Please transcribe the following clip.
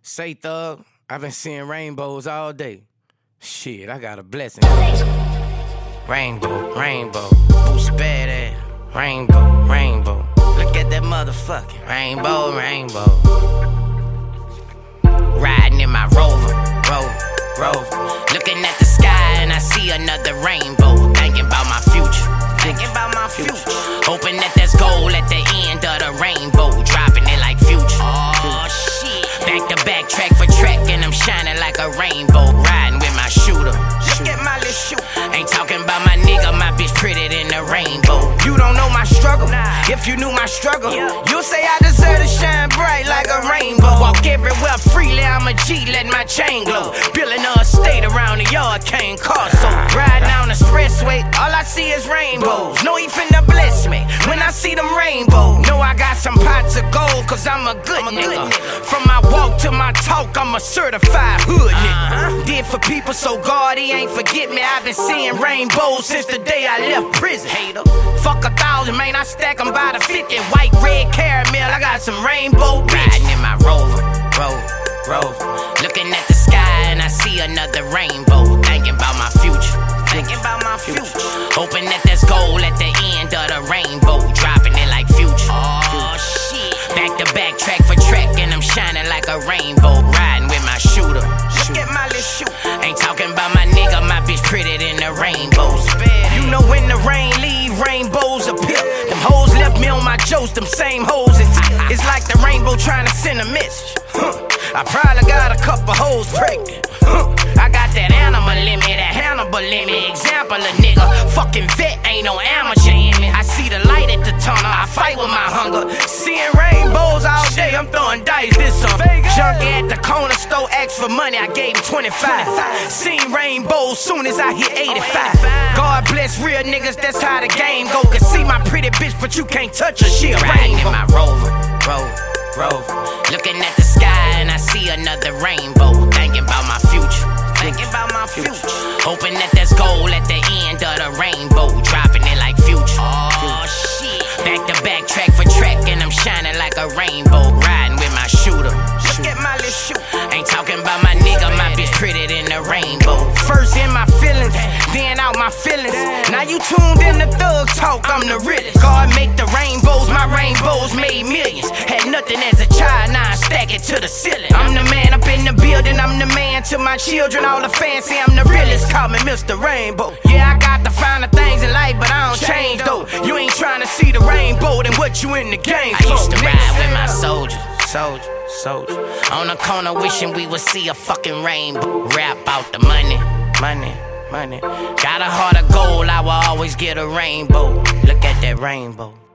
Say thug, I've been seeing rainbows all day. Shit, I got a blessing. Rainbow, rainbow, boost badass. Rainbow, rainbow, look at that motherfucking rainbow, rainbow. Riding in my Rover, looking at the sky and I see another rainbow. Thinking about my future, hoping that there's gold at the end of the rainbow. Dropping it like Future. Oh shit. Back to back, track for track, and I'm shining like a rainbow. Riding with my shooter. Look at my little shoot. Ain't talking about my nigga, my bitch pretty than the rainbow. You don't know my struggle. If you knew my struggle, you'll say I deserve to shine bright like a rainbow. Walk everywhere freely, I'm a G, let my chain glow. Building a estate around the yard, can't cost. So riding down the expressway, all I see is rainbows. Know he finna bless me when I see them rainbows. Know I got some pots of gold, cause I'm a good nigga. From my walk to my talk, I'm a certified hood nigga. Did for people so God, he ain't forget me. I've been seeing rainbows since the day I left prison. Hater, fuck 1,000, man, I stack them by the 50. White, red, caramel, I got some rainbow riding in my Rover. Looking at the sky and I see another rainbow. Thinking about my future, hoping that there's gold at the end of the rainbow. Dropping it like Future. Oh shit. Back to back, track for track, and I'm shining like a rainbow. Riding with my shooter. Look at my little shoot. Ain't talking about my nigga, my bitch pretty than the rainbows. You know when the rain leave, rainbows appear. Them hoes left me on my jokes, them same hoes. It's like the rainbow trying to send a message. I probably got a couple hoes pregnant. I got that animal limit, that Hannibal limit. Example of nigga, fucking vet, ain't no amateur in me. I see the light at the tunnel, I fight with my hunger. Seeing rainbows all day, I'm throwing dice. This some junkie at the corner store, asked for money, I gave him 25. Seen rainbows soon as I hit 85. God bless real niggas, that's how the game go. Can see my pretty bitch, but you can't touch her, she a rainbow. In my Rover, looking at the sky and I see another rainbow. Thinking about my future, hoping that there's gold at the end of the rainbow. Dropping it like Future. Oh shit. Back to back, track for track, and I'm shining like a rainbow. Riding with my shooter. Look at my little shoot. Ain't talking about my nigga, my bitch pretty than the rainbow. First in my feelings, then out my feelings. Now you tuned in to Thug Talk, I'm the realest. God make the rainbows, my rainbows made millions. Had nothing as a child, now I stack it to the ceiling. I'm the man up in the building, I'm the man to my children. All the fans say I'm the realest, call me Mr. Rainbow. Yeah, I got the finer things in life, but I don't change though. You ain't trying to see the rainbow, then what you in the game for? I used to ride with my soldiers. On the corner wishing we would see a fucking rainbow. Rap out the money. Got a heart of gold, I will always get a rainbow. Look at that rainbow.